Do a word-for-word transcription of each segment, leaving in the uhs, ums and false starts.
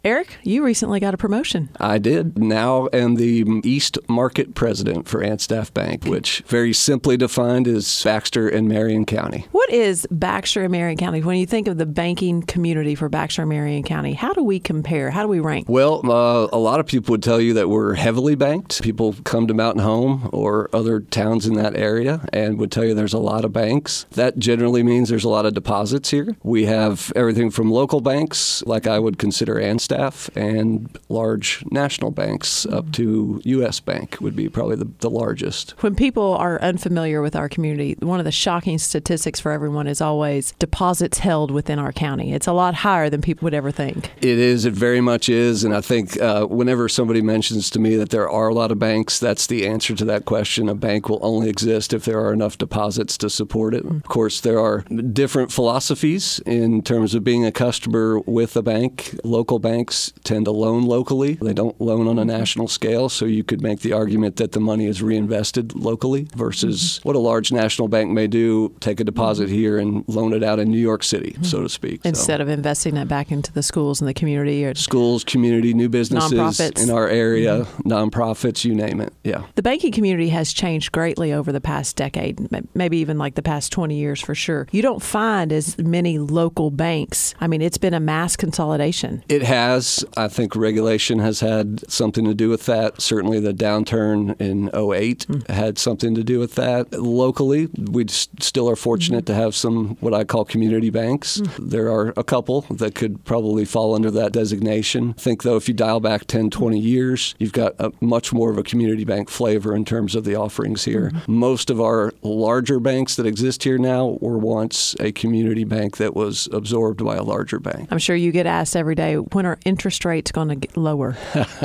Eric, you recently got a promotion. I did. Now am the East Market President for Anstaff Bank, which very simply defined is Baxter and Marion County. What is Baxter and Marion County? When you think of the banking community for Baxter and Marion County, how do we compare? How do we rank? Well, uh, a lot of people would tell you that we're heavily banked. People come to Mountain Home or other towns in that area and would tell you there's a lot of banks. That generally means there's a lot of deposits here. We have everything from local banks, like I would consider Anstaff, and large national banks up to U S Bank would be probably the, the largest. When people are unfamiliar with our community, one of the shocking statistics for everyone is always deposits held within our county. It's a lot higher than people would ever think. It is. It very much is. And I think uh, whenever somebody mentions to me that there are a lot of banks, that's the answer to that question. A bank will only exist if there are enough deposits to support it. Of course, there are different philosophies in terms of being a customer with a bank. Local banks tend to loan locally. They don't loan on a national scale, so you could make the argument that the money is reinvested locally versus mm-hmm. what a large national bank may do, take a deposit mm-hmm. here and loan it out in New York City, mm-hmm. so to speak. Instead so. of investing that back into the schools and the community. Or schools, community, new businesses nonprofits. In our area, mm-hmm. nonprofits, you name it. Yeah. The banking community has changed greatly over the past decade, maybe even like the past twenty years for sure. You don't find as many local banks. I mean, it's been a mass consolidation. It has. I think regulation has had something to do with that. Certainly the downturn in oh eight mm-hmm. had something to do with that. Locally, we still are fortunate mm-hmm. to have some what I call community banks. Mm-hmm. There are a couple that could probably fall under that designation. I think, though, if you dial back ten, twenty years, you've got a much more of a community bank flavor in terms of the offerings here. Mm-hmm. Most of our larger banks that exist here now were once a community bank that was absorbed by a larger bank. I'm sure you get asked every day, when are interest rates going to get lower?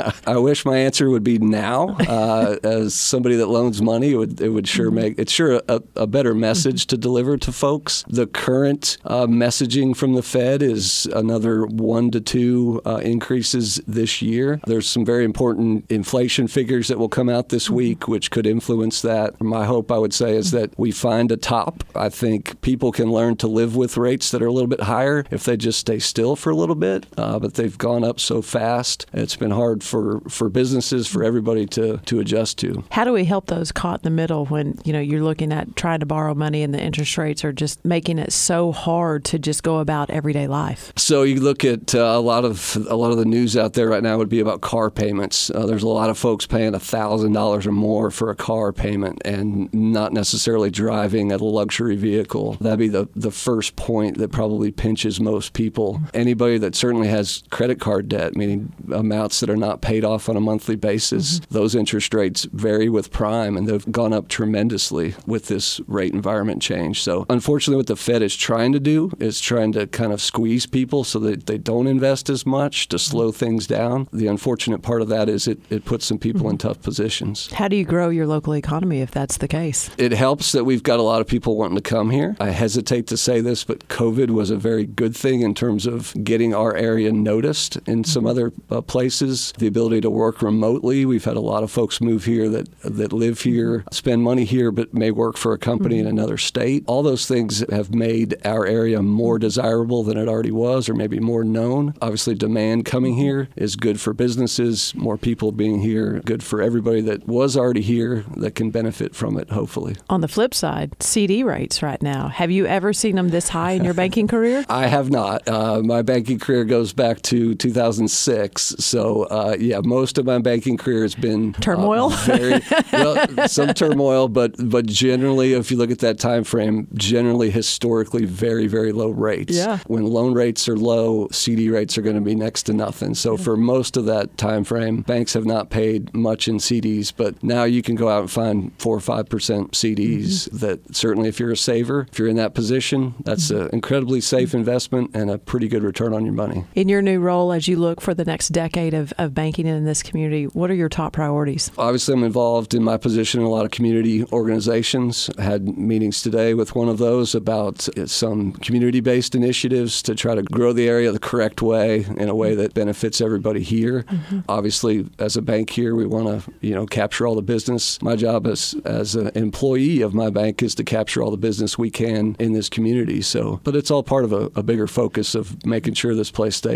I wish my answer would be now. Uh, as somebody that loans money, it would, it would sure make it's sure a, a better message to deliver to folks. The current uh, messaging from the Fed is another one to two uh, increases this year. There's some very important inflation figures that will come out this week, which could influence that. My hope, I would say, is that we find a top. I think people can learn to live with rates that are a little bit higher if they just stay still for a little bit, uh, but they've gone up so fast. It's been hard for, for businesses, for everybody to, to adjust to. How do we help those caught in the middle when, you know, you're looking at trying to borrow money and the interest rates are just making it so hard to just go about everyday life? So you look at uh, a lot of a lot of the news out there right now would be about car payments. Uh, there's a lot of folks paying one thousand dollars or more for a car payment and not necessarily driving a luxury vehicle. That'd be the, the first point that probably pinches most people. Anybody that certainly has credit card debt, meaning amounts that are not paid off on a monthly basis, mm-hmm. those interest rates vary with prime, and they've gone up tremendously with this rate environment change. So unfortunately, what the Fed is trying to do is trying to kind of squeeze people so that they don't invest as much to slow things down. The unfortunate part of that is it, it puts some people mm-hmm. in tough positions. How do you grow your local economy if that's the case? It helps that we've got a lot of people wanting to come here. I hesitate to say this, but COVID was a very good thing in terms of getting our area noticed. In some other uh, places, the ability to work remotely. We've had a lot of folks move here that that live here, spend money here, but may work for a company mm-hmm. in another state. All those things have made our area more desirable than it already was, or maybe more known. Obviously, demand coming here is good for businesses. More people being here, good for everybody that was already here that can benefit from it, hopefully. On the flip side, C D rates right now. Have you ever seen them this high in your banking career? I have not. Uh, my banking career goes back to two thousand six. So, uh, yeah, most of my banking career has been turmoil. Uh, very, well, some turmoil, but but generally, if you look at that time frame, generally historically very, very low rates. Yeah. When loan rates are low, C D rates are going to be next to nothing. So yeah. for most of that time frame, banks have not paid much in C Ds, but now you can go out and find four or five percent C Ds mm-hmm. that certainly, if you're a saver, if you're in that position, that's mm-hmm. an incredibly safe investment and a pretty good return on your money. In your new role, as you look for the next decade of, of banking in this community, what are your top priorities? Obviously, I'm involved in my position in a lot of community organizations. I had meetings today with one of those about some community-based initiatives to try to grow the area the correct way, in a way that benefits everybody here. Mm-hmm. Obviously, as a bank here, we want to, you know, capture all the business. My job as as an employee of my bank is to capture all the business we can in this community. So, but it's all part of a, a bigger focus of making sure this place stays the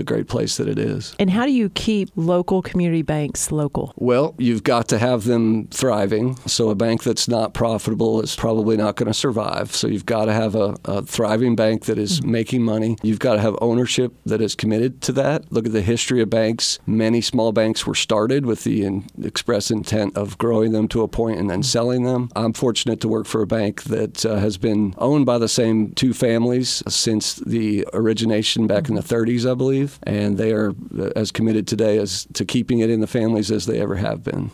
the great place that it is. And how do you keep local community banks local? Well, you've got to have them thriving. So a bank that's not profitable is probably not going to survive. So you've got to have a, a thriving bank that is mm-hmm. making money. You've got to have ownership that is committed to that. Look at the history of banks. Many small banks were started with the in, express intent of growing them to a point and then selling them. I'm fortunate to work for a bank that uh, has been owned by the same two families since the origination back mm-hmm. in the thirties, I believe. And they are as committed today as to keeping it in the families as they ever have been.